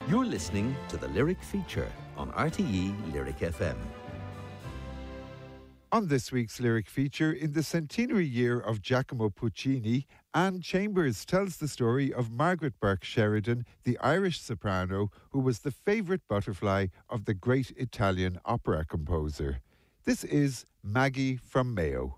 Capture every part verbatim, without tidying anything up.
You're listening to the Lyric Feature on R T E Lyric F M. On this week's Lyric Feature, in the centenary year of Giacomo Puccini, Anne Chambers tells the story of Margaret Burke Sheridan, the Irish soprano who was the favourite butterfly of the great Italian opera composer. This is Maggie from Mayo.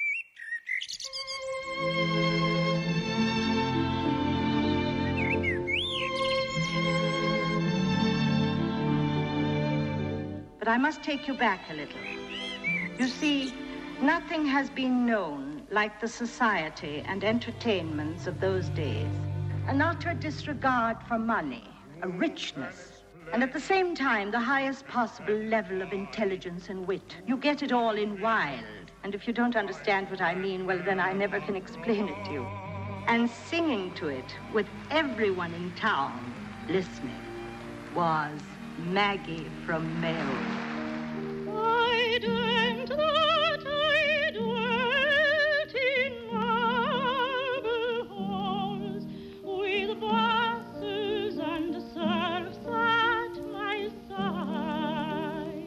But I must take you back a little. You see, nothing has been known like the society and entertainments of those days. An utter disregard for money, a richness, and at the same time, the highest possible level of intelligence and wit. You get it all in wild. And if you don't understand what I mean, well, then I never can explain it to you. And singing to it with everyone in town listening was Maggie from Mayo. I dreamt that I dwelt in marble halls with vases and serfs at my side,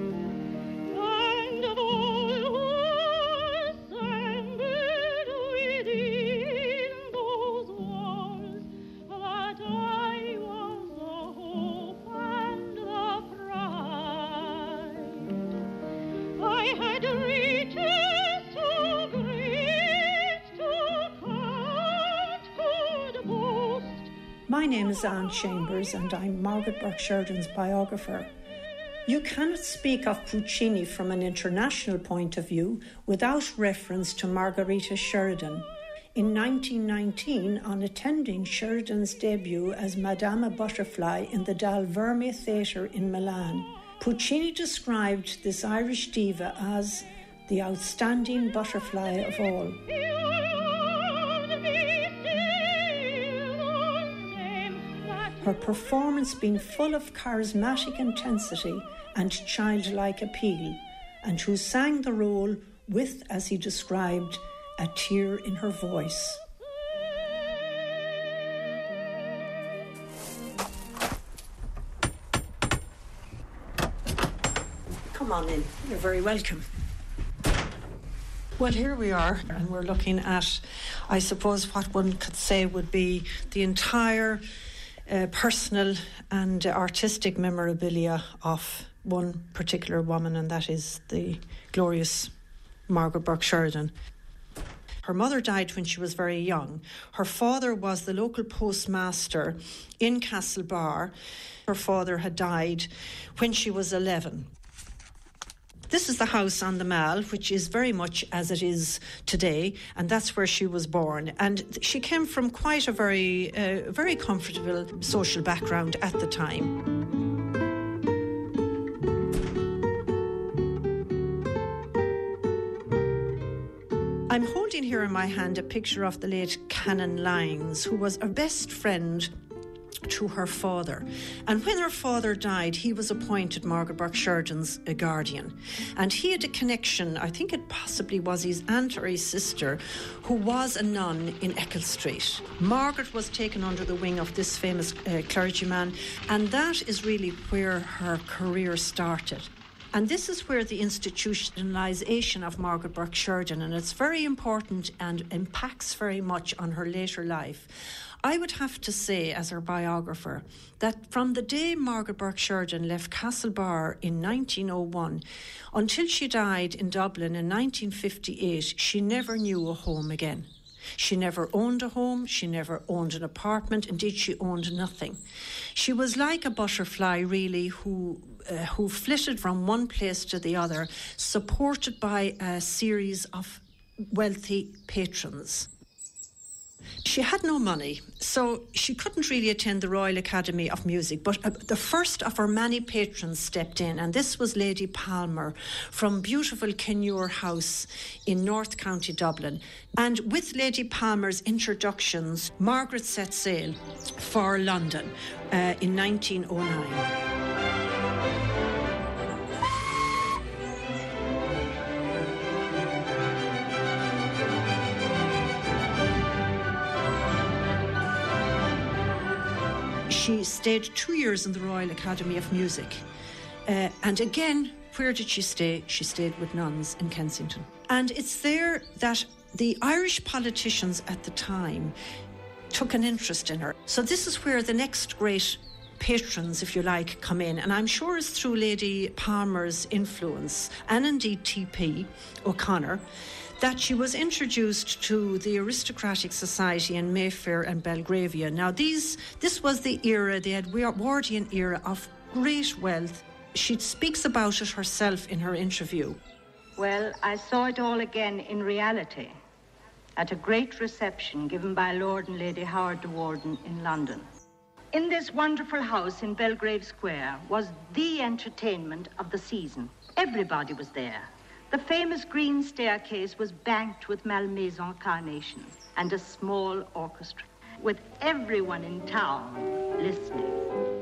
and all were assembled within those walls, that I was the hope and the pride. I had riches so great to count could boast. My name is Anne Chambers and I'm Margaret Burke Sheridan's biographer. You cannot speak of Puccini from an international point of view without reference to Margherita Sheridan. In nineteen nineteen, on attending Sheridan's debut as Madama Butterfly in the Dal Verme Theatre in Milan, Puccini described this Irish diva as the outstanding butterfly of all. Her performance being full of charismatic intensity and childlike appeal, and who sang the role with, as he described, a tear in her voice. Come on in, you're very welcome. Well, here we are, and we're looking at, I suppose, what one could say would be the entire uh, personal and artistic memorabilia of one particular woman, and that is the glorious Margaret Burke Sheridan. Her mother died when she was very young. Her father was the local postmaster in Castlebar. Her father had died when she was eleven. This is the house on the Mall, which is very much as it is today, and that's where she was born. And she came from quite a very, uh, very comfortable social background at the time. I'm holding here in my hand a picture of the late Canon Lyons, who was a best friend to her father. And when her father died, he was appointed Margaret Burke Sheridan's uh, guardian. And he had a connection, I think it possibly was his aunt or his sister, who was a nun in Eccles Street. Margaret was taken under the wing of this famous uh, clergyman, and that is really where her career started. And this is where the institutionalisation of Margaret Burke Sheridan, and it's very important and impacts very much on her later life. I would have to say, as her biographer, that from the day Margaret Burke Sheridan left Castlebar in nineteen oh one until she died in Dublin in nineteen fifty-eight, she never knew a home again. She never owned a home, she never owned an apartment, indeed she owned nothing. She was like a butterfly, really, who uh, who flitted from one place to the other, supported by a series of wealthy patrons. She had no money, so she couldn't really attend the Royal Academy of Music, but uh, the first of her many patrons stepped in, and this was Lady Palmer from beautiful Kenure House in North County Dublin. And with Lady Palmer's introductions, Margaret set sail for London uh, in nineteen oh nine. She stayed two years in the Royal Academy of Music. Uh, and again, where did she stay? She stayed with nuns in Kensington. And it's there that the Irish politicians at the time took an interest in her. So this is where the next great patrons, if you like, come in. And I'm sure it's through Lady Palmer's influence, and indeed T P O'Connor, that she was introduced to the aristocratic society in Mayfair and Belgravia. Now, these, this was the era, the Edwardian era of great wealth. She speaks about it herself in her interview. Well, I saw it all again in reality at a great reception given by Lord and Lady Howard de Warden in London. In this wonderful house in Belgrave Square was the entertainment of the season. Everybody was there. The famous green staircase was banked with Malmaison carnations and a small orchestra, with everyone in town listening.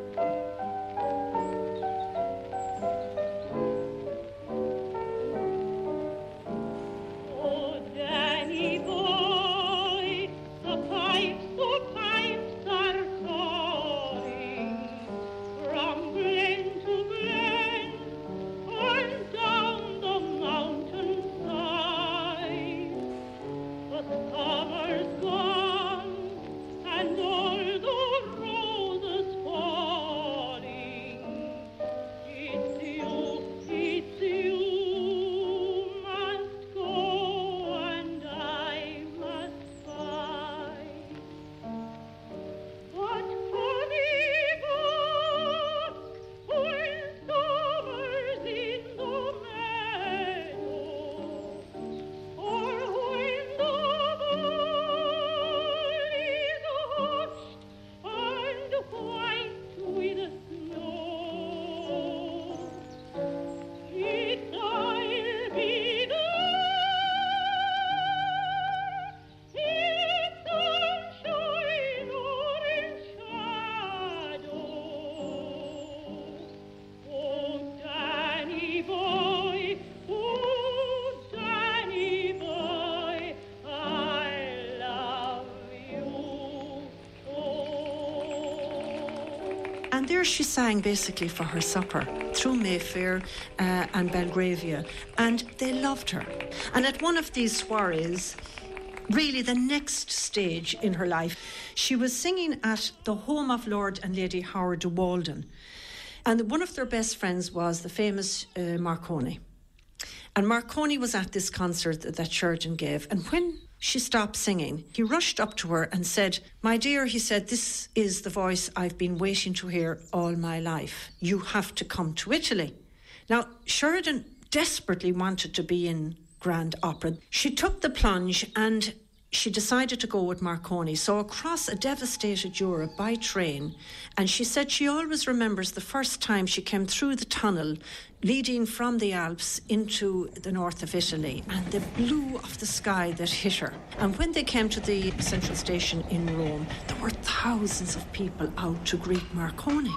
And there she sang basically for her supper through Mayfair uh, and Belgravia, and they loved her. And at one of these soirees, really the next stage in her life, she was singing at the home of Lord and Lady Howard de Walden. And one of their best friends was the famous uh, Marconi. And Marconi was at this concert that, that Sheridan gave. And when she stopped singing, he rushed up to her and said, "My dear," he said, "this is the voice I've been waiting to hear all my life. You have to come to Italy." Now, Sheridan desperately wanted to be in Grand Opera. She took the plunge and she decided to go with Marconi. So across a devastated Europe by train, and she said she always remembers the first time she came through the tunnel leading from the Alps into the north of Italy, and the blue of the sky that hit her. And when they came to the central station in Rome, there were thousands of people out to greet Marconi.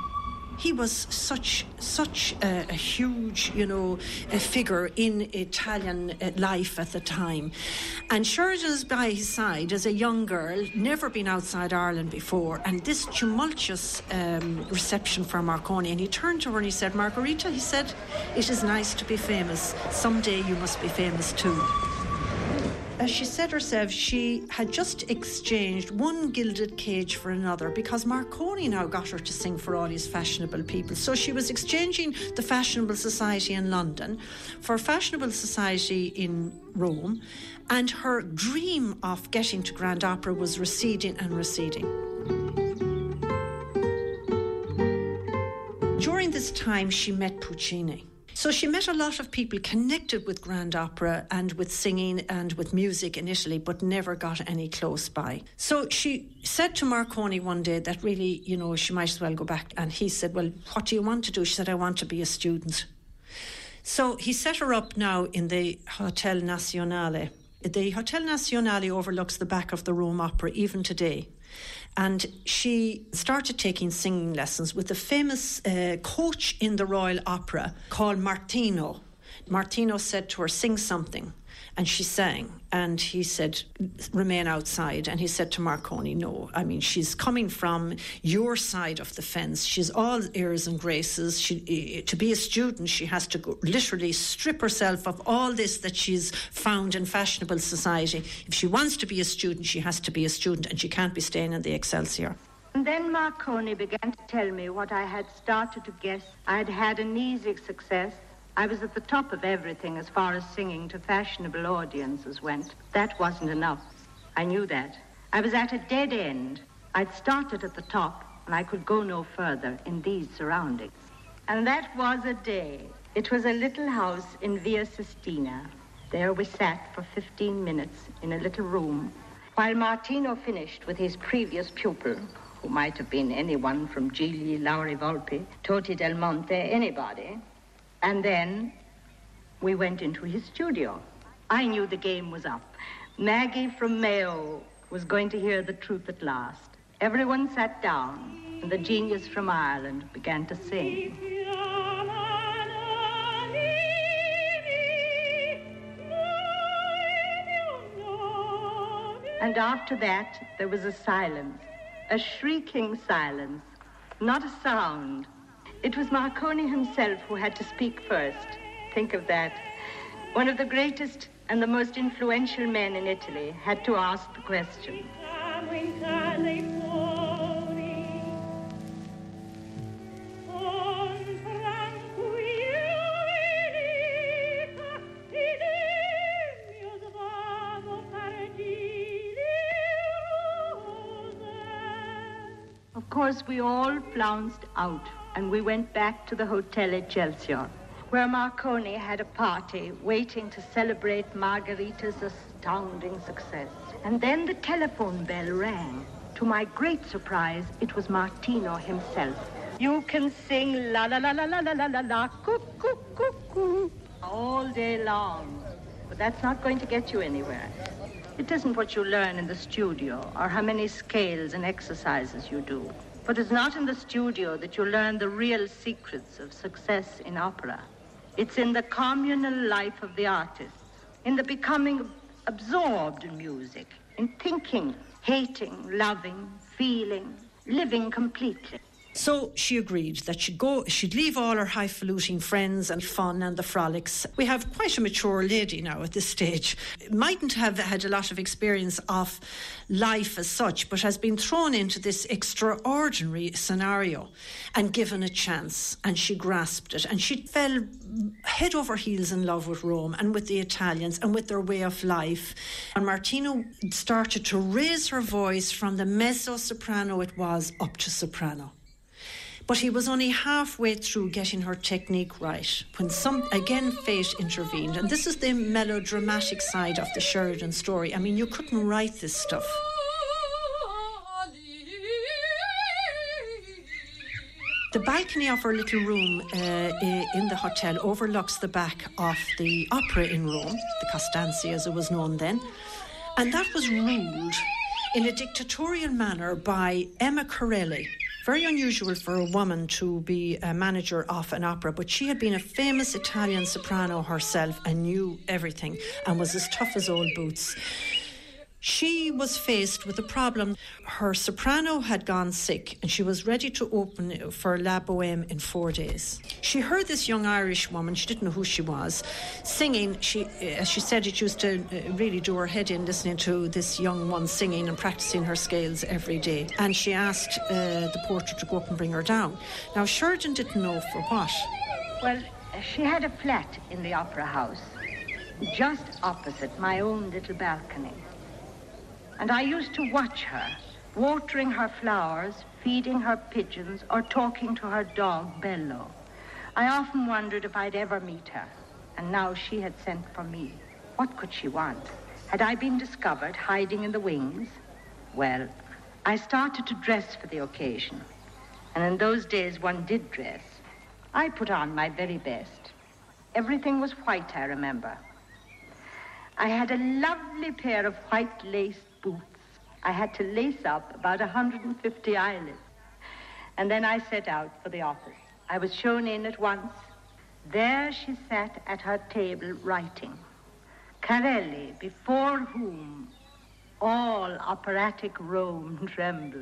He was such such a, a huge, you know, a figure in Italian uh, life at the time. And Sheridan's by his side as a young girl, never been outside Ireland before, and this tumultuous um, reception for Marconi. And he turned to her and he said, "Margherita," he said, "it is nice to be famous. Someday you must be famous too." As she said herself, she had just exchanged one gilded cage for another because Marconi now got her to sing for all these fashionable people. So she was exchanging the fashionable society in London for fashionable society in Rome, and her dream of getting to Grand Opera was receding and receding. During this time, she met Puccini. So she met a lot of people connected with Grand Opera and with singing and with music in Italy, but never got any close by. So she said to Marconi one day that really, you know, she might as well go back. And he said, "Well, what do you want to do?" She said, "I want to be a student." So he set her up now in the Hotel Nazionale. The Hotel Nazionale overlooks the back of the Rome Opera even today. And she started taking singing lessons with a famous uh, coach in the Royal Opera called Martino. Martino said to her, "Sing something." and she sang, and he said, remain outside. And he said to Marconi, no, I mean, she's coming from your side of the fence. She's all airs and graces. She, to be a student, she has to go, literally strip herself of all this that she's found in fashionable society. If she wants to be a student, she has to be a student, and she can't be staying in the Excelsior. And then Marconi began to tell me what I had started to guess. I had had an easy success. I was at the top of everything as far as singing to fashionable audiences went. That wasn't enough. I knew that. I was at a dead end. I'd started at the top, and I could go no further in these surroundings. And that was a day. It was a little house in Via Sistina. There we sat for fifteen minutes in a little room, while Martino finished with his previous pupil, who might have been anyone from Gigli, Lauri Volpi, Toti del Monte, anybody. And then we went into his studio. I knew the game was up. Maggie from Mayo was going to hear the truth at last. Everyone sat down, and the genius from Ireland began to sing. And after that, there was a silence, a shrieking silence, not a sound. It was Marconi himself who had to speak first. Think of that. One of the greatest and the most influential men in Italy had to ask the question. Of course, we all flounced out, and we went back to the Hotel Excelsior, where Marconi had a party waiting to celebrate Margherita's astounding success. And then the telephone bell rang. To my great surprise, it was Martino himself. You can sing la la la la la la la la la coo coo coo coo all day long, but that's not going to get you anywhere. It isn't what you learn in the studio or how many scales and exercises you do. But it's not in the studio that you learn the real secrets of success in opera. It's in the communal life of the artists, in the becoming absorbed in music, in thinking, hating, loving, feeling, living completely. So she agreed that she'd go, she'd leave all her highfalutin friends and fun and the frolics. We have quite a mature lady now at this stage. Mightn't have had a lot of experience of life as such, but has been thrown into this extraordinary scenario and given a chance, and she grasped it, and she fell head over heels in love with Rome and with the Italians and with their way of life. And Martino started to raise her voice from the mezzo-soprano it was up to soprano. But he was only halfway through getting her technique right when some, again, fate intervened. And this is the melodramatic side of the Sheridan story. I mean, you couldn't write this stuff. The balcony of her little room uh, in the hotel overlooks the back of the opera in Rome, the Costanzi as it was known then. And that was ruled in a dictatorial manner by Emma Corelli. Very unusual for a woman to be a manager of an opera, but she had been a famous Italian soprano herself and knew everything and was as tough as old boots. She was faced with a problem. Her soprano had gone sick and she was ready to open for La Bohème in four days. She heard this young Irish woman, she didn't know who she was, singing. She, as she said, it used to really do her head in listening to this young one singing and practicing her scales every day. And she asked uh, the porter to go up and bring her down. Now, Sheridan didn't know for what. Well, she had a flat in the opera house, just opposite my own little balcony. And I used to watch her, watering her flowers, feeding her pigeons, or talking to her dog, Bello. I often wondered if I'd ever meet her, and now she had sent for me. What could she want? Had I been discovered hiding in the wings? Well, I started to dress for the occasion, and in those days one did dress. I put on my very best. Everything was white, I remember. I had a lovely pair of white lace boots. I had to lace up about one hundred fifty eyelids. And then I set out for the office. I was shown in at once. There she sat at her table writing. Carelli, before whom all operatic Rome trembles.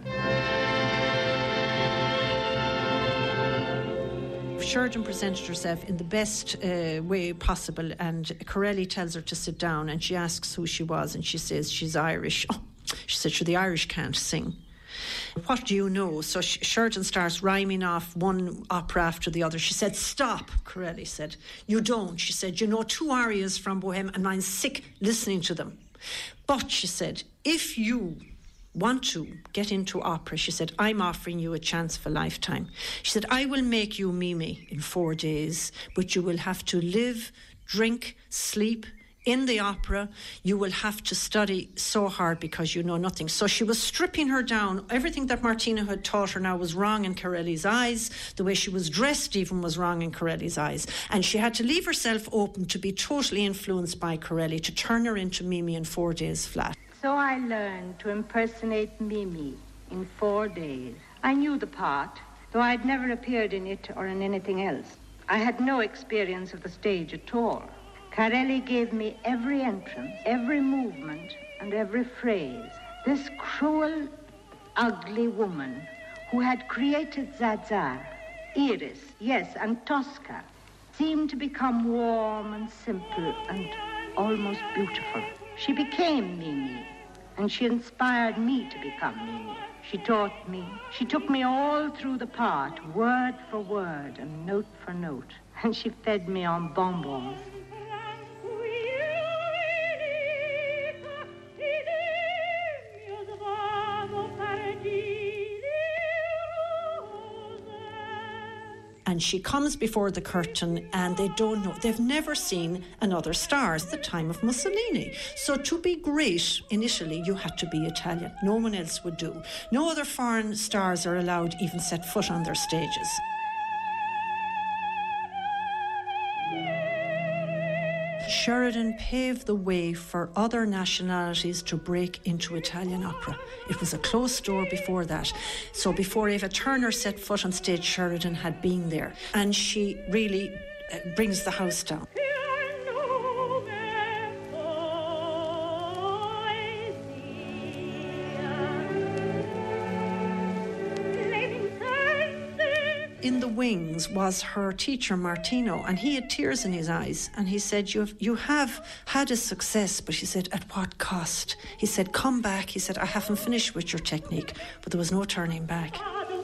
Sheridan presented herself in the best uh, way possible, and Corelli tells her to sit down, and she asks who she was, and she says she's Irish. Oh, she said, sure, the Irish can't sing. What do you know? So Sheridan starts rhyming off one opera after the other. She said, stop, Corelli said. You don't. She said, you know two arias from Bohème, and I'm sick listening to them. But, she said, if you want to get into opera, she said, I'm offering you a chance of a lifetime. She said, I will make you Mimi in four days, but you will have to live, drink, sleep in the opera. You will have to study so hard because you know nothing. So she was stripping her down. Everything that Martino had taught her now was wrong in Corelli's eyes. The way she was dressed even was wrong in Corelli's eyes. And she had to leave herself open to be totally influenced by Corelli, to turn her into Mimi in four days flat. So I learned to impersonate Mimi in four days. I knew the part, though I'd never appeared in it or in anything else. I had no experience of the stage at all. Carelli gave me every entrance, every movement, and every phrase. This cruel, ugly woman who had created Zazar, Iris, yes, and Tosca, seemed to become warm and simple and almost beautiful. She became Mimi, and she inspired me to become Mimi. She taught me. She took me all through the part, word for word and note for note. And she fed me on bonbons. And she comes before the curtain and they don't know, they've never seen another star. It's the time of Mussolini. So to be great in Italy, you had to be Italian. No one else would do. No other foreign stars are allowed to even set foot on their stages. Sheridan paved the way for other nationalities to break into Italian opera. It was a closed door before that. So before Ava Turner set foot on stage, Sheridan had been there. And she really uh, brings the house down. In the wings was her teacher, Martino, and he had tears in his eyes. And he said, you have, you have had a success, but he said, at what cost? He said, come back. He said, I haven't finished with your technique. But there was no turning back.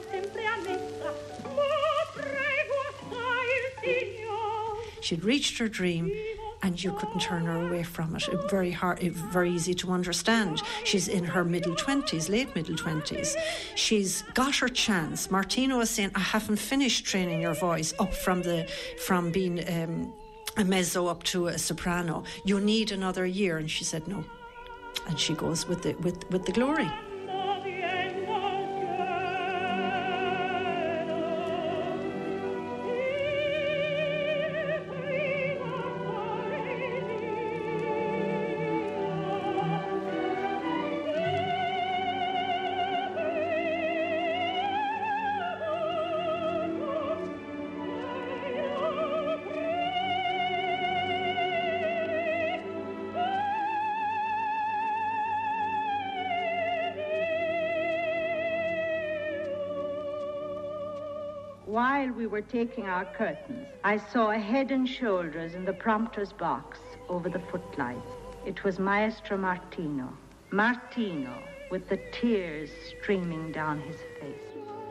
She'd reached her dream, and you couldn't turn her away from it. It very hard, it, very easy to understand. She's in her middle twenties, late middle twenties. She's got her chance. Martino is saying, I haven't finished training your voice up from the from being um, a mezzo up to a soprano. You need another year. And she said no. And she goes with the with, with the glory. While we were taking our curtains, I saw a head and shoulders in the prompter's box over the footlights. It was Maestro Martino. Martino, with the tears streaming down his face.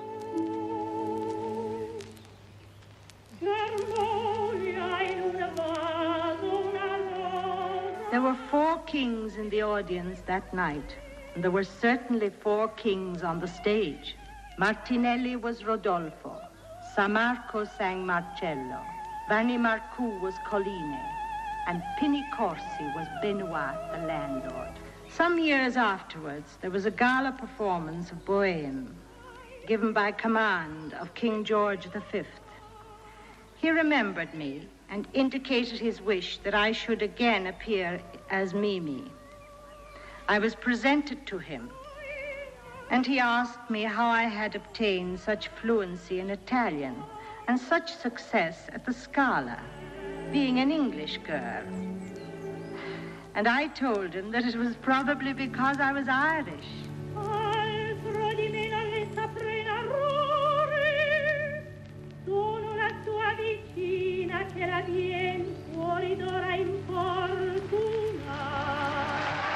There were four kings in the audience that night, and there were certainly four kings on the stage. Martinelli was Rodolfo. Sammarco sang Marcello, Vanni Marcoux was Colline, and Pini Corsi was Benoit, the landlord. Some years afterwards, there was a gala performance of Bohème, given by command of King George the Fifth. He remembered me and indicated his wish that I should again appear as Mimi. I was presented to him, and he asked me how I had obtained such fluency in Italian and such success at the Scala, being an English girl. And I told him that it was probably because I was Irish. Altro di me non le saprei narrare. Sono la tua vicina che la vien fuori d'ora infortuna.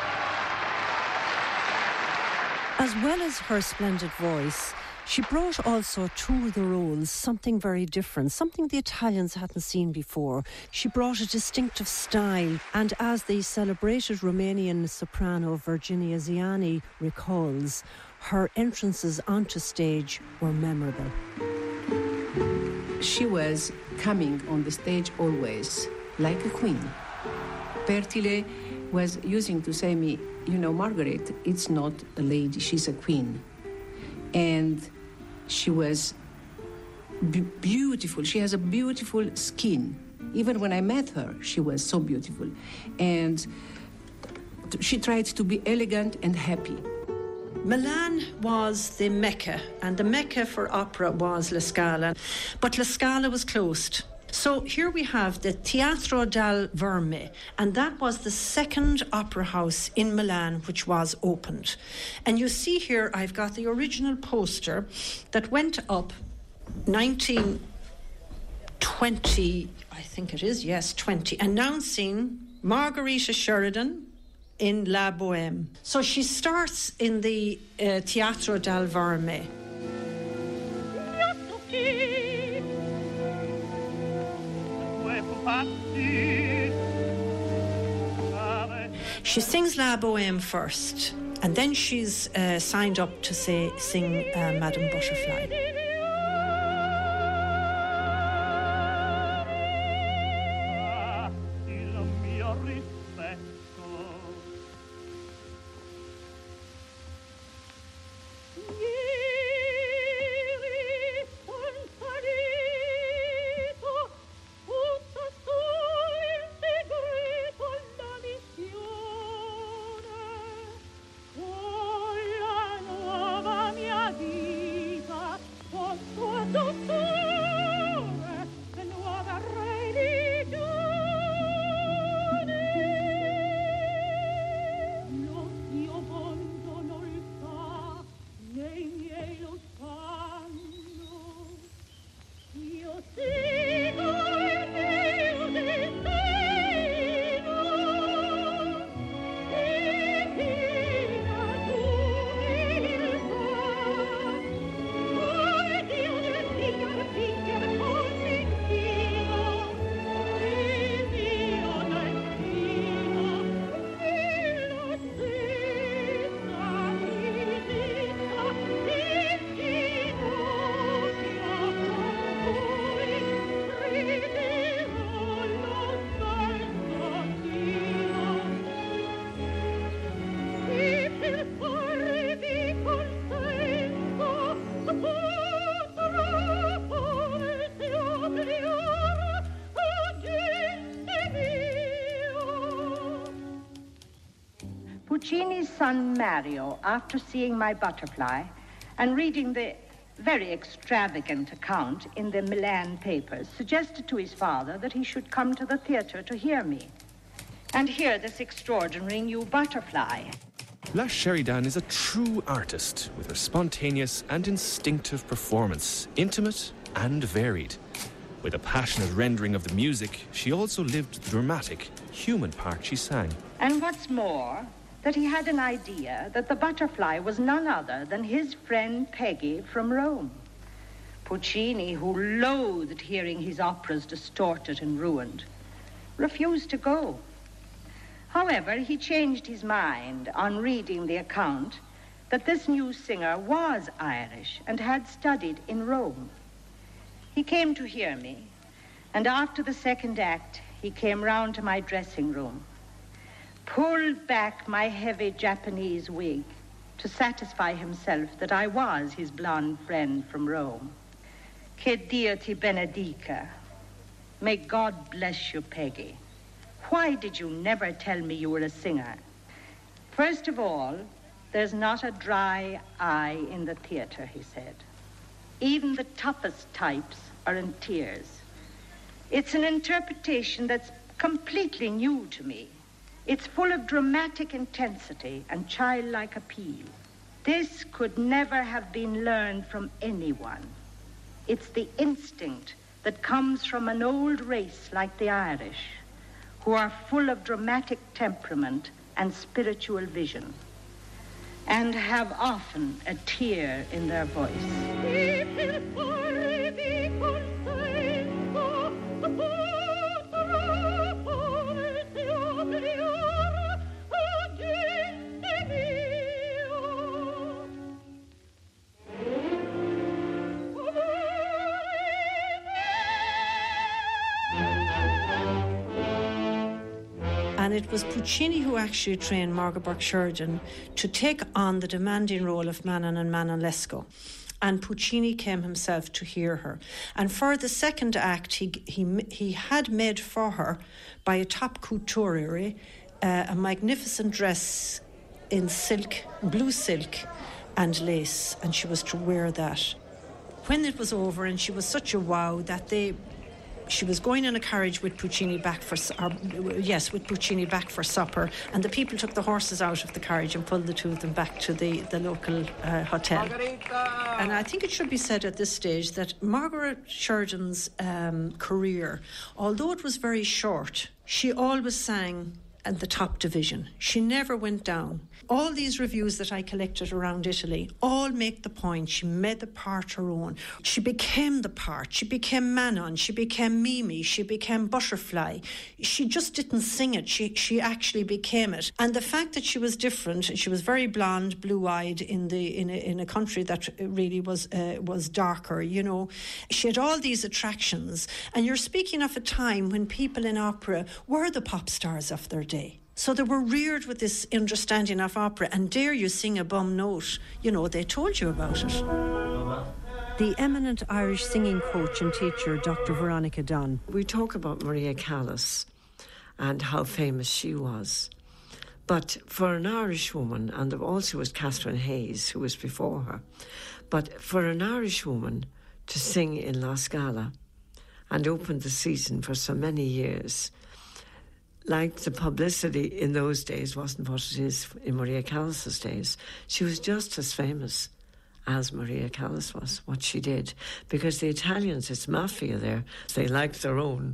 As well as her splendid voice, she brought also to the roles something very different, something the Italians hadn't seen before. She brought a distinctive style, and as the celebrated Romanian soprano Virginia Ziani recalls, her entrances onto stage were memorable. She was coming on the stage always like a queen. Pertile was using to say me, you know, Margaret, it's not a lady, she's a queen. And she was b- beautiful. She has a beautiful skin. Even when I met her, she was so beautiful. And t- she tried to be elegant and happy. Milan was the Mecca, and the Mecca for opera was La Scala, but La Scala was closed. So here we have the Teatro dal Verme, and that was the second opera house in Milan which was opened. And you see here I've got the original poster that went up nineteen twenty, I think it is, yes, twenty, announcing Margarita Sheridan in La Bohème. So she starts in the uh, Teatro dal Verme. She sings La Bohème first, and then she's uh, signed up to say, sing uh, Madame Butterfly. Puccini's son Mario, after seeing my Butterfly and reading the very extravagant account in the Milan papers, suggested to his father that he should come to the theatre to hear me and hear this extraordinary new Butterfly. La Sheridan is a true artist with her spontaneous and instinctive performance, intimate and varied. With a passionate rendering of the music, she also lived the dramatic, human part she sang. And what's more, that he had an idea that the Butterfly was none other than his friend Peggy from Rome. Puccini, who loathed hearing his operas distorted and ruined, refused to go. However, he changed his mind on reading the account that this new singer was Irish and had studied in Rome. He came to hear me, and after the second act, he came round to my dressing room, pulled back my heavy Japanese wig to satisfy himself that I was his blonde friend from Rome. Che Dio ti benedica. May God bless you, Peggy. Why did you never tell me you were a singer? First of all, there's not a dry eye in the theater, he said. Even the toughest types are in tears. It's an interpretation that's completely new to me. It's full of dramatic intensity and childlike appeal. This could never have been learned from anyone. It's the instinct that comes from an old race like the Irish, who are full of dramatic temperament and spiritual vision, and have often a tear in their voice. And it was Puccini who actually trained Margaret Burke-Sheridan to take on the demanding role of Manon and Manon Lescaut. And Puccini came himself to hear her. And for the second act, he he he had made for her, by a top couturier, uh, a magnificent dress in silk, blue silk and lace, and she was to wear that. When it was over, and she was such a wow that they... She was going in a carriage with Puccini back for, or, yes, with Puccini back for supper, and the people took the horses out of the carriage and pulled the two of them back to the, the local uh, hotel. Margarita. And I think it should be said at this stage that Margaret Sheridan's um, career, although it was very short, she always sang at the top division. She never went down. All these reviews that I collected around Italy all make the point. She made the part her own. She became the part. She became Manon. She became Mimi. She became Butterfly. She just didn't sing it. She she actually became it. And the fact that she was different, she was very blonde, blue-eyed in the in a, in a country that really was uh, was darker. You know, she had all these attractions. And you're speaking of a time when people in opera were the pop stars of their day. So they were reared with this understanding of opera, and dare you sing a bum note, you know, they told you about it. The eminent Irish singing coach and teacher, Doctor Veronica Dunn. We talk about Maria Callas and how famous she was. But for an Irish woman, and there also was Catherine Hayes, who was before her, but for an Irish woman to sing in La Scala and open the season for so many years, like the publicity in those days wasn't what it is in Maria Callas's days. She was just as famous as Maria Callas was, what she did. Because the Italians, it's mafia there. They liked their own.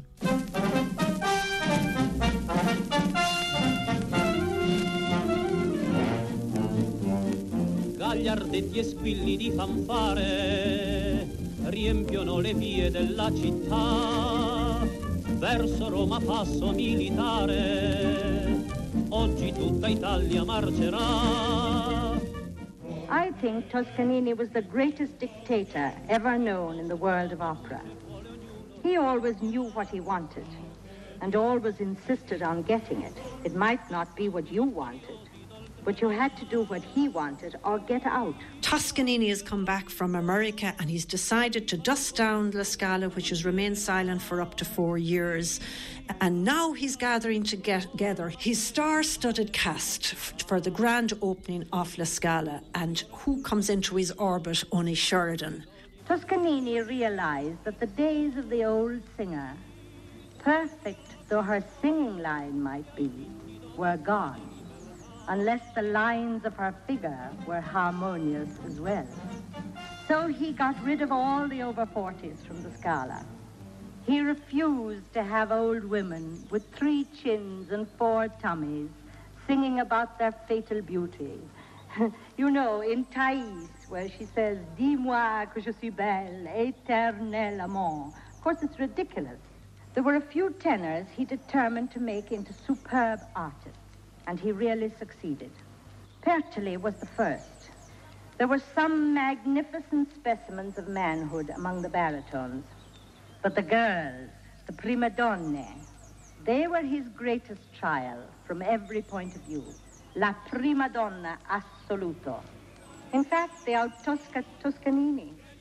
Gagliardetti e squilli di fanfare riempiono le vie della città. Verso Roma passo militare, oggi tutta Italia marcerà. I think Toscanini was the greatest dictator ever known in the world of opera. He always knew what he wanted and always insisted on getting it. It might not be what you wanted, but you had to do what he wanted or get out. Toscanini has come back from America and he's decided to dust down La Scala, which has remained silent for up to four years. And now he's gathering together his star-studded cast for the grand opening of La Scala. And who comes into his orbit? Only Sheridan. Toscanini realized that the days of the old singer, perfect though her singing line might be, were gone, unless the lines of her figure were harmonious as well. So he got rid of all the over forties from the Scala. He refused to have old women with three chins and four tummies singing about their fatal beauty. You know, in Thais, where she says, "Dis-moi que je suis belle, éternel amant." Of course, it's ridiculous. There were a few tenors he determined to make into superb artists, and he really succeeded. Pertoli was the first. There were some magnificent specimens of manhood among the baritones, but the girls, the prima donne, they were his greatest trial from every point of view. La prima donna assoluto. In fact, they out-Tosca Toscanini.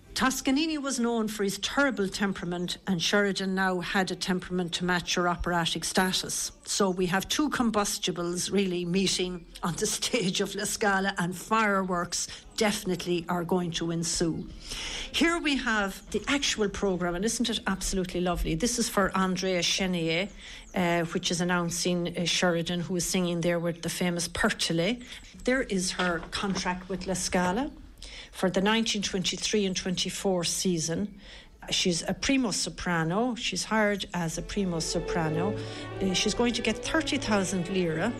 Toscanini was known for his terrible temperament, and Sheridan now had a temperament to match her operatic status. So we have two combustibles really meeting on the stage of La Scala, and fireworks definitely are going to ensue. Here we have the actual programme, and isn't it absolutely lovely? This is for Andrea Chenier, uh, which is announcing uh, Sheridan, who is singing there with the famous Pertile. There is her contract with La Scala for the nineteen twenty-three and twenty-four season. She's a primo soprano. She's hired as a primo soprano. Uh, she's going to get thirty thousand lira.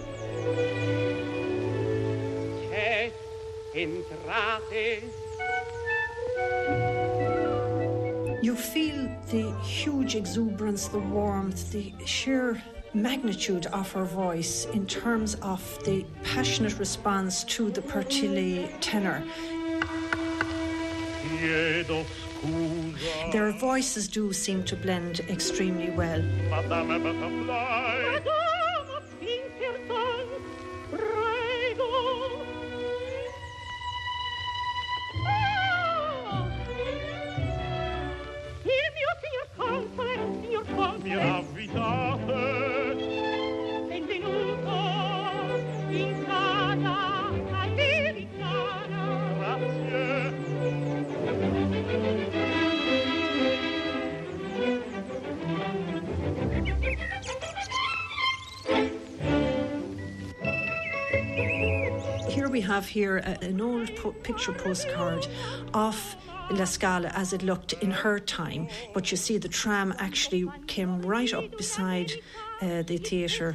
You feel the huge exuberance, the warmth, the sheer magnitude of her voice in terms of the passionate response to the Pertile tenor. Their voices do seem to blend extremely well. Madame Butterfly. Madame Pinkerton, prego. Ah! Il mio signor console, signor console. Mi ravvitate. Benvenuto in casa americana. Grazie. Here we have here a, an old po- picture postcard of La Scala as it looked in her time, but you see the tram actually came right up beside uh, the theatre.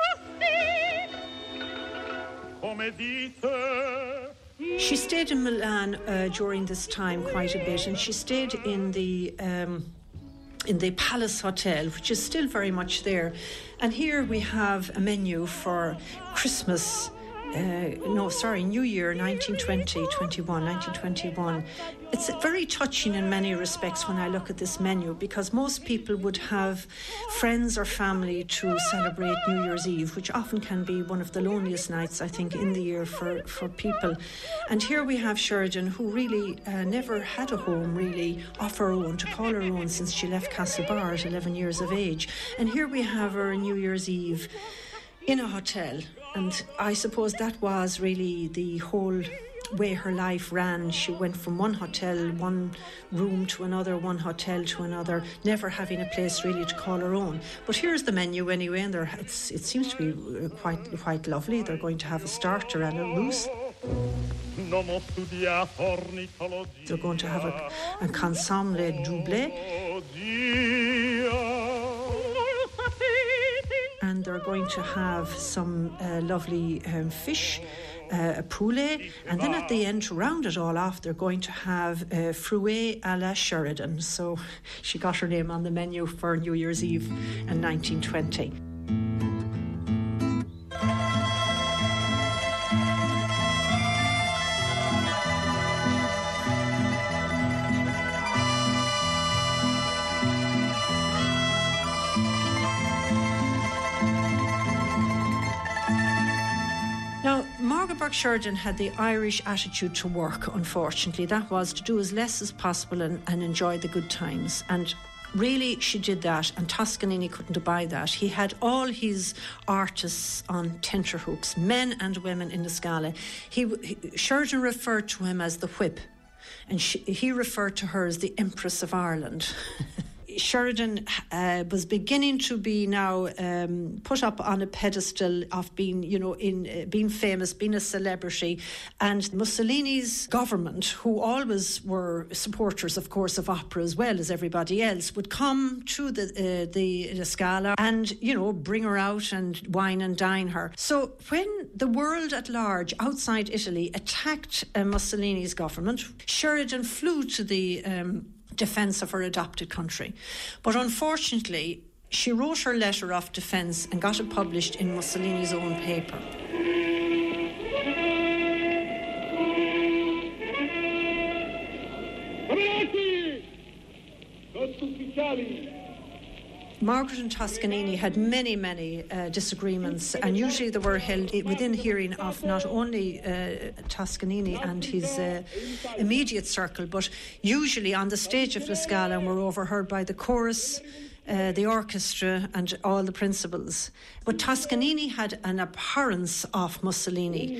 She stayed in Milan uh, during this time quite a bit, and she stayed in the um, in the Palace Hotel, which is still very much there. And here we have a menu for Christmas. Uh, no, sorry, New Year, nineteen twenty, twenty-one, nineteen twenty-one. It's very touching in many respects when I look at this menu, because most people would have friends or family to celebrate New Year's Eve, which often can be one of the loneliest nights, I think, in the year for, for people. And here we have Sheridan, who really uh, never had a home, really, of her own, to call her own, since she left Castlebar at eleven years of age. And here we have her on New Year's Eve in a hotel. And I suppose that was really the whole way her life ran. She went from one hotel, one room to another, one hotel to another, never having a place really to call her own. But here's the menu anyway, and it's, it seems to be quite quite lovely. They're going to have a starter and a roux. They're going to have a, a consomme doublé. And they're going to have some uh, lovely um, fish, uh, a poulet, and then at the end, to round it all off, they're going to have uh, fruit à la Sheridan. So she got her name on the menu for New Year's Eve in nineteen twenty. Margaret Burke Sheridan had the Irish attitude to work, unfortunately. That was to do as less as possible and, and enjoy the good times. And really, she did that, and Toscanini couldn't abide that. He had all his artists on tenterhooks, men and women in the Scala. He, he, Sheridan referred to him as the whip, and she, he referred to her as the Empress of Ireland. Sheridan uh, was beginning to be now um, put up on a pedestal of being, you know, in uh, being famous, being a celebrity. And Mussolini's government, who always were supporters, of course, of opera as well as everybody else, would come to the uh, the, the Scala and, you know, bring her out and wine and dine her. So when the world at large outside Italy attacked uh, Mussolini's government, Sheridan flew to the Um, defence of her adopted country. But unfortunately, she wrote her letter of defence and got it published in Mussolini's own paper. Cabinetti! Sottufficiali! Margaret and Toscanini had many, many uh, disagreements, and usually they were held within hearing of not only uh, Toscanini and his uh, immediate circle, but usually on the stage of La Scala, and were overheard by the chorus, uh, the orchestra and all the principals. But Toscanini had an abhorrence of Mussolini,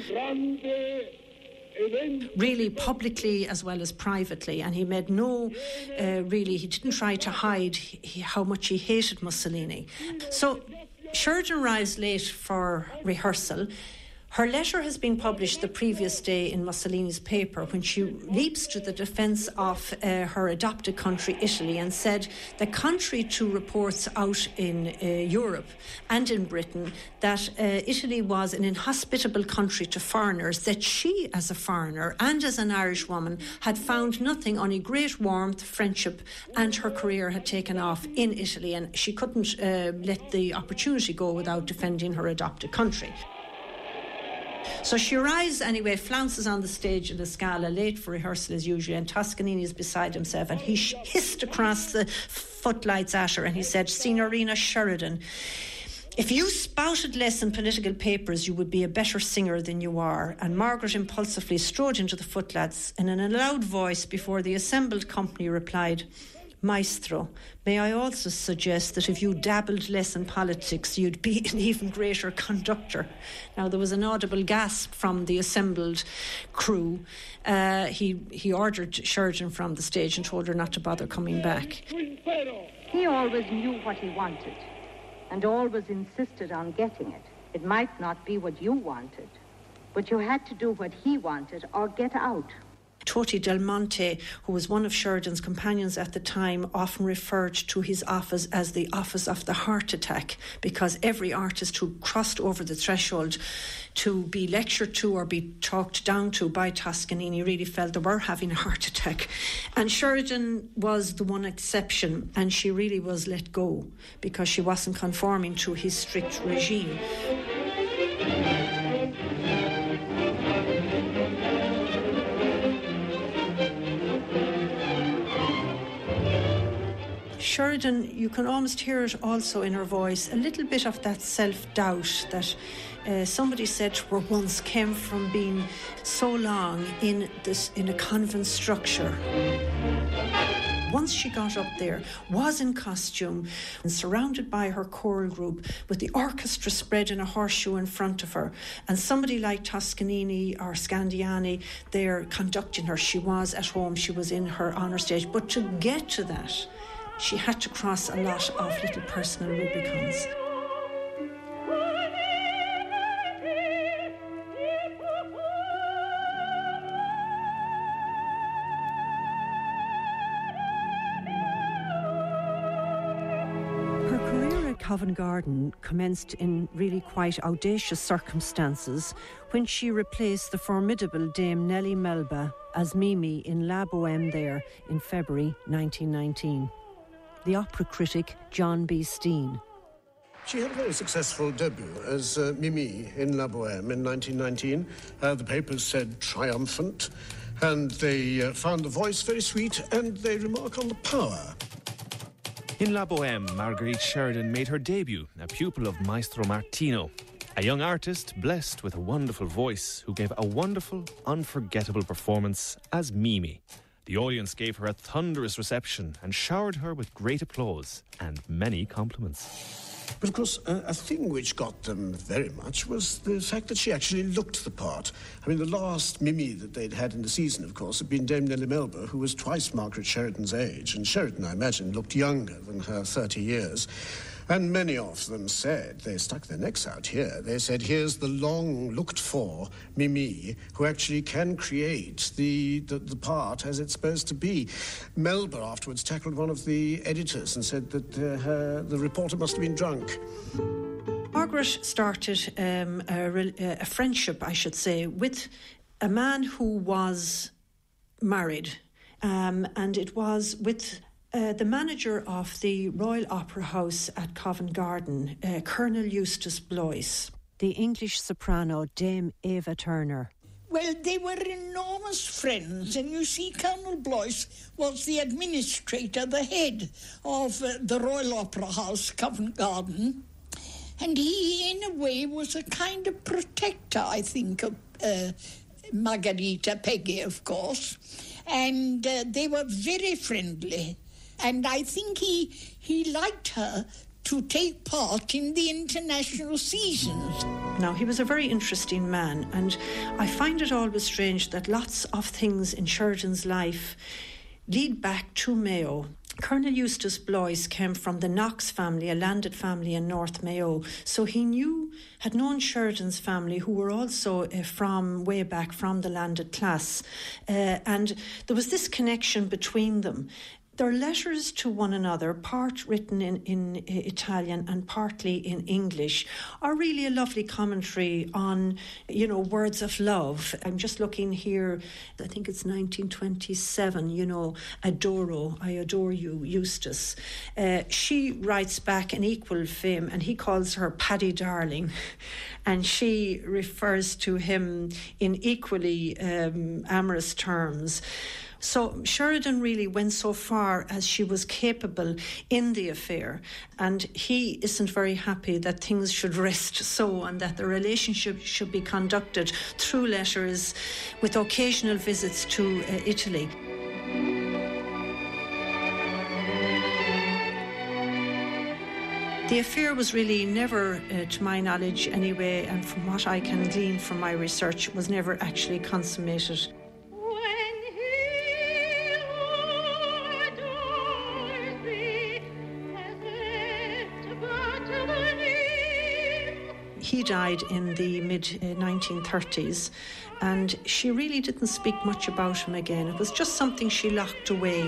really publicly as well as privately, and he made no uh, really he didn't try to hide he, how much he hated Mussolini. So Sheridan arrives late for rehearsal. Her letter has been published the previous day in Mussolini's paper, when she leaps to the defence of uh, her adopted country, Italy, and said that, contrary to reports out in uh, Europe and in Britain, that uh, Italy was an inhospitable country to foreigners, that she, as a foreigner and as an Irish woman, had found nothing, only great warmth, friendship, and her career had taken off in Italy, and she couldn't uh, let the opportunity go without defending her adopted country. So she arrives anyway, flounces on the stage of the Scala, late for rehearsal as usual, and Toscanini is beside himself, and he hissed across the footlights at her, and he said, "Signorina Sheridan, if you spouted less in political papers, you would be a better singer than you are." And Margaret impulsively strode into the footlights, and in a loud voice before the assembled company replied, "Maestro, may I also suggest that if you dabbled less in politics, you'd be an even greater conductor." Now, there was an audible gasp from the assembled crew. Uh, he, he ordered Sheridan from the stage and told her not to bother coming back. He always knew what he wanted, and always insisted on getting it. It might not be what you wanted, but you had to do what he wanted or get out. Toti Del Monte, who was one of Sheridan's companions at the time, often referred to his office as the office of the heart attack, because every artist who crossed over the threshold to be lectured to or be talked down to by Toscanini really felt they were having a heart attack. And Sheridan was the one exception, and she really was let go because she wasn't conforming to his strict regime. Sheridan, you can almost hear it also in her voice, a little bit of that self-doubt that uh, somebody said to her once came from being so long in this in a convent structure. Once she got up there, was in costume and surrounded by her choral group, with the orchestra spread in a horseshoe in front of her, and somebody like Toscanini or Scandiani there conducting her. She was at home, she was in her honour stage, but to get to that, she had to cross a lot of little personal Rubicons. Her career at Covent Garden commenced in really quite audacious circumstances when she replaced the formidable Dame Nellie Melba as Mimi in La Bohème there in February nineteen nineteen. The opera critic John B. Steen. She had a very successful debut as uh, Mimi in La Bohème in nineteen nineteen. Uh, the papers said triumphant, and they uh, found the voice very sweet, and they remark on the power. In La Bohème, Marguerite Sheridan made her debut, a pupil of Maestro Martino, a young artist blessed with a wonderful voice who gave a wonderful, unforgettable performance as Mimi. The audience gave her a thunderous reception and showered her with great applause and many compliments. But of course, uh, a thing which got them very much was the fact that she actually looked the part. I mean, the last Mimi that they'd had in the season, of course, had been Dame Nellie Melba, who was twice Margaret Sheridan's age, and Sheridan, I imagine, looked younger than her thirty years. And many of them said, they stuck their necks out here, they said, here's the long-looked-for Mimi, who actually can create the, the, the part as it's supposed to be. Melba afterwards tackled one of the editors and said that uh, her, the reporter must have been drunk. Margaret started um, a, a friendship, I should say, with a man who was married, um, and it was with Uh, the manager of the Royal Opera House at Covent Garden, uh, Colonel Eustace Blois. The English soprano Dame Ava Turner. Well, they were enormous friends, and you see, Colonel Blois was the administrator, the head of uh, the Royal Opera House, Covent Garden, and he, in a way, was a kind of protector, I think, of uh, Margarita, Peggy, of course, and uh, they were very friendly, and I think he he liked her to take part in the international seasons. Now, he was a very interesting man, and I find it always strange that lots of things in Sheridan's life lead back to Mayo. Colonel Eustace Blois came from the Knox family, a landed family in North Mayo, so he knew, had known Sheridan's family, who were also uh, from way back from the landed class, uh, and there was this connection between them. Their letters to one another, part written in, in uh, Italian and partly in English, are really a lovely commentary on, you know, words of love. I'm just looking here, I think it's nineteen twenty-seven, you know, Adoro, I adore you, Eustace. Uh, she writes back an equal fame, and he calls her Paddy Darling, and she refers to him in equally um, amorous terms. So Sheridan really went so far as she was capable in the affair, and he isn't very happy that things should rest so, and that the relationship should be conducted through letters with occasional visits to uh, Italy. The affair was really never, uh, to my knowledge anyway, and from what I can glean from my research, was never actually consummated. He died in the mid nineteen thirties, and she really didn't speak much about him again. It was just something she locked away.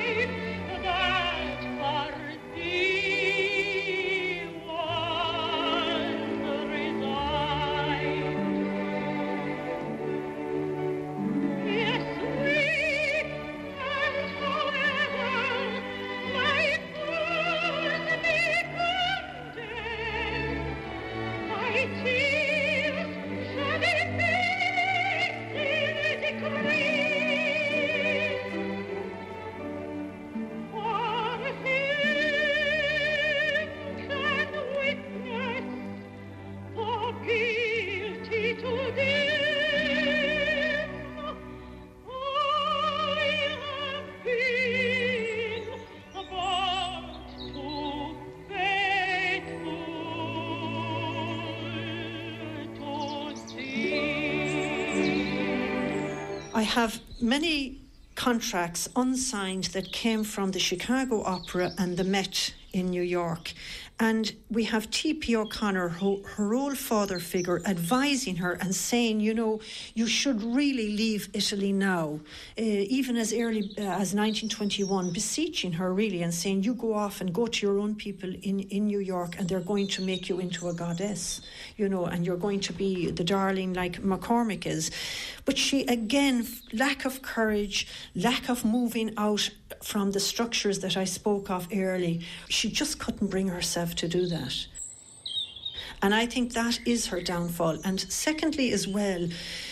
I have many contracts unsigned that came from the Chicago Opera and the Met in New York. And we have T P O'Connor, who, her old father figure, advising her and saying, you know, you should really leave Italy now, uh, even as early uh, as nineteen twenty-one, beseeching her really and saying, you go off and go to your own people in, in New York, and they're going to make you into a goddess, you know, and you're going to be the darling like McCormick is. But she, again, lack of courage, lack of moving out from the structures that I spoke of early. She just couldn't bring herself to do that. And I think that is her downfall. And secondly, as well,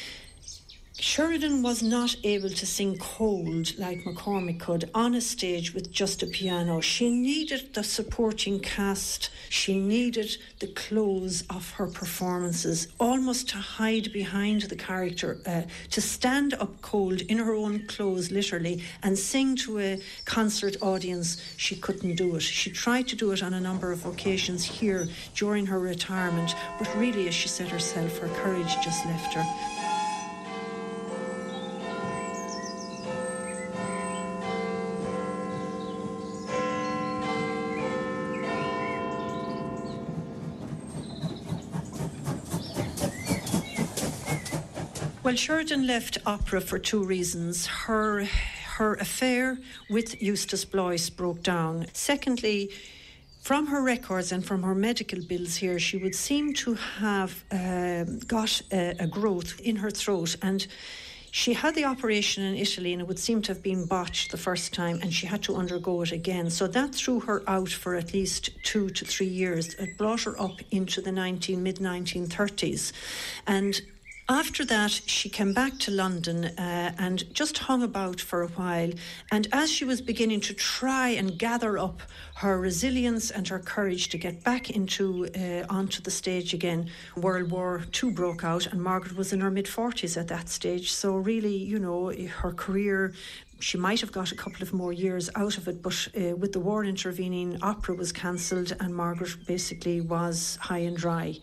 Sheridan was not able to sing cold like McCormick could on a stage with just a piano. She needed the supporting cast. She needed the clothes of her performances, almost to hide behind the character, uh, to stand up cold in her own clothes, literally, and sing to a concert audience. She couldn't do it. She tried to do it on a number of occasions here during her retirement, but really, as she said herself, her courage just left her. Well, Sheridan left opera for two reasons. Her her affair with Eustace Blois broke down. Secondly, from her records and from her medical bills here, she would seem to have um, got a, a growth in her throat, and she had the operation in Italy, and it would seem to have been botched the first time, and she had to undergo it again. So that threw her out for at least two to three years. It brought her up into the nineteen, mid nineteen thirties. And After that, she came back to London uh, and just hung about for a while. And as she was beginning to try and gather up her resilience and her courage to get back into uh, onto the stage again, World War Two broke out, and Margaret was in her mid-forties at that stage. So really, you know, her career, she might have got a couple of more years out of it, but uh, with the war intervening, opera was cancelled and Margaret basically was high and dry.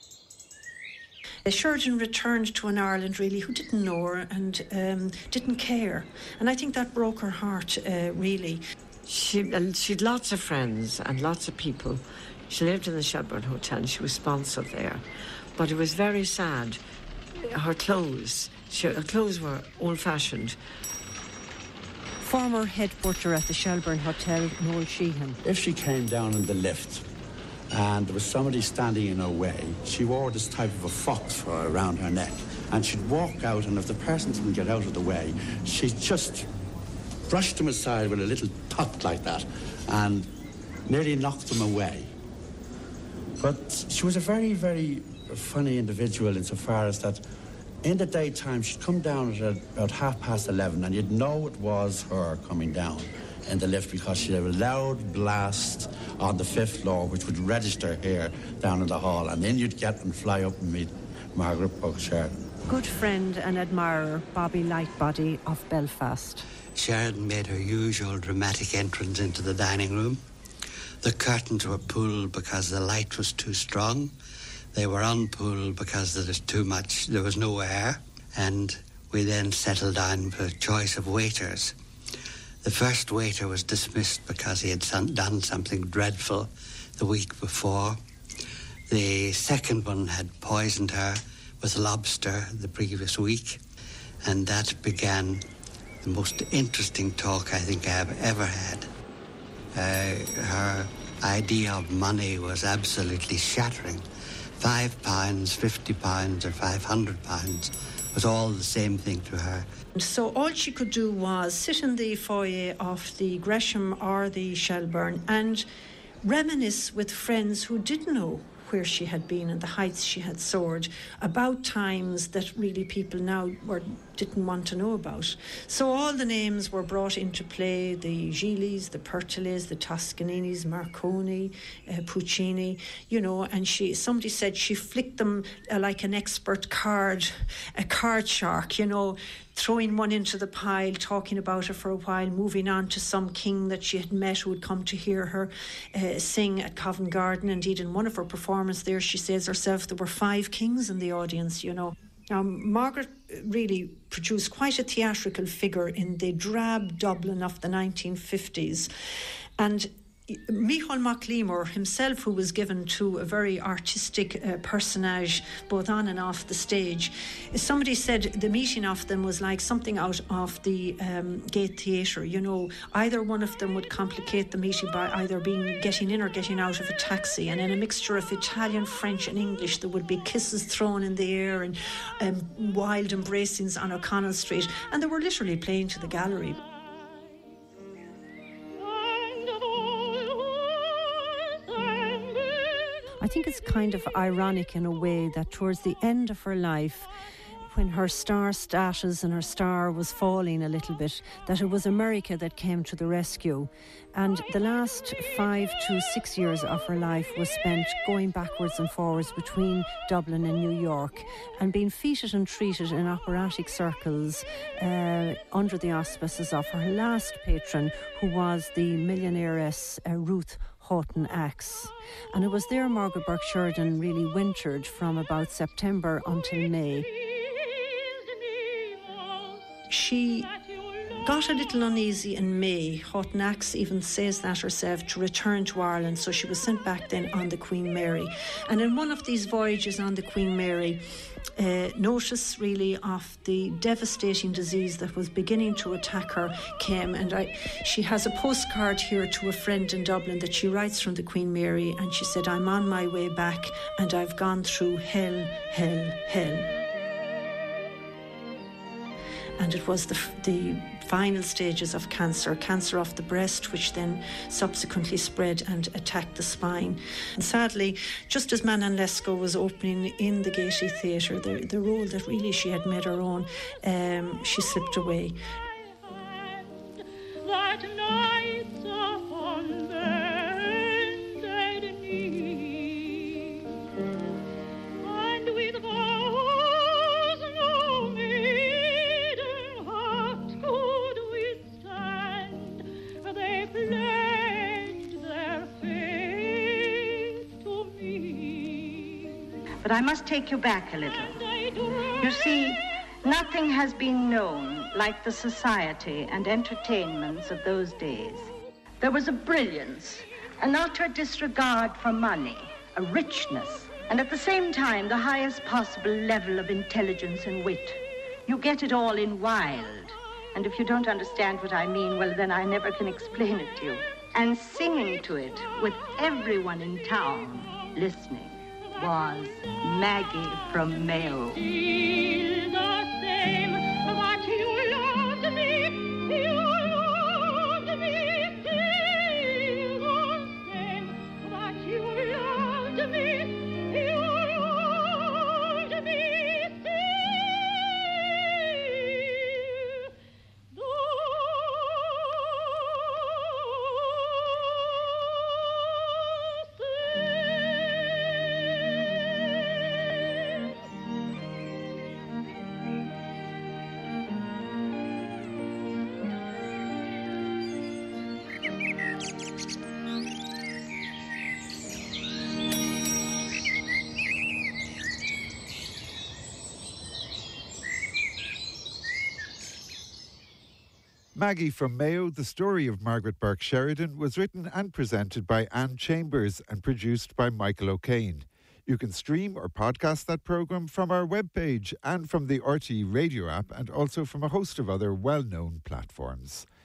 Sheridan returned to an Ireland really who didn't know her and um, didn't care, and I think that broke her heart uh, really. She and she'd lots of friends and lots of people. She lived in the Shelbourne Hotel and she was sponsored there, but it was very sad. Her clothes, she, her clothes were old-fashioned. Former head butler at the Shelbourne Hotel, Noel Sheehan. If she came down in the lift and there was somebody standing in her way, she wore this type of a fox fur around her neck, and she'd walk out, and if the person didn't get out of the way, she'd just brush them aside with a little tuck like that and nearly knock them away. But she was a very, very funny individual insofar as that in the daytime she'd come down at about half past eleven and you'd know it was her coming down in the lift because she'd have a loud blast on the fifth floor which would register here down in the hall, and then you'd get and fly up and meet Margaret Buck Sheridan. Good friend and admirer Bobby Lightbody of Belfast. Sheridan made her usual dramatic entrance into the dining room. The curtains were pulled because the light was too strong. They were unpulled because there was too much, there was no air. And we then settled down for a choice of waiters. The first waiter was dismissed because he had done something dreadful the week before. The second one had poisoned her with lobster the previous week. And that began the most interesting talk I think I have ever had. Uh, her idea of money was absolutely shattering. Five pounds, fifty pounds, or five hundred pounds was all the same thing to her. So all she could do was sit in the foyer of the Gresham or the Shelbourne and reminisce with friends who didn't know where she had been and the heights she had soared, about times that really people now were didn't want to know about. So all the names were brought into play, the Gilis, the Pertiles, the Toscaninis, Marconi, uh, Puccini, you know, and she somebody said she flicked them uh, like an expert card, a card shark, you know, throwing one into the pile, talking about her for a while, moving on to some king that she had met who had come to hear her uh, sing at Covent Garden. Indeed, in one of her performances there, she says herself there were five kings in the audience, you know. Now, Margaret really produced quite a theatrical figure in the drab Dublin of the nineteen fifties. And Micheál Mac Liammóir himself, who was given to a very artistic uh, personage both on and off the stage, somebody said the meeting of them was like something out of the um, Gate Theatre. You know, either one of them would complicate the meeting by either being getting in or getting out of a taxi, and in a mixture of Italian, French and English there would be kisses thrown in the air and um, wild embracings on O'Connell Street, and they were literally playing to the gallery. I think it's kind of ironic in a way that towards the end of her life, when her star status and her star was falling a little bit, that it was America that came to the rescue. And the last five to six years of her life was spent going backwards and forwards between Dublin and New York and being feted and treated in operatic circles uh, under the auspices of her last patron, who was the millionairess uh, Ruth Houghton Axe. And it was there Margaret Burke Sheridan really wintered from about September until May. She got a little uneasy in May. Houghton Axe even says that herself, to return to Ireland, so she was sent back then on the Queen Mary. And in one of these voyages on the Queen Mary, uh, notice really of the devastating disease that was beginning to attack her came, and I, she has a postcard here to a friend in Dublin that she writes from the Queen Mary, and she said, "I'm on my way back and I've gone through hell, hell, hell." and it was the, the final stages of cancer, cancer of the breast, which then subsequently spread and attacked the spine. And sadly, just as Manon Lescaut was opening in the Gaiety Theatre, the, the role that really she had made her own, um, she slipped away. That nights upon bended knee, and with vows no maiden heart could withstand, they pledged their faith to me. But I must take you back a little. You see, nothing has been known like the society and entertainments of those days. There was a brilliance, an utter disregard for money, a richness, and at the same time the highest possible level of intelligence and wit. You get it all in Wilde, and if you don't understand what I mean, well, then I never can explain it to you. And singing to it with everyone in town listening was Maggie from Mayo. Still the same, but you loved me, you loved me. Still the same, but you loved me, you loved me. Maggie from Mayo, the story of Margaret Burke Sheridan, was written and presented by Anne Chambers and produced by Michael O'Kane. You can stream or podcast that programme from our webpage and from the R T E radio app, and also from a host of other well-known platforms.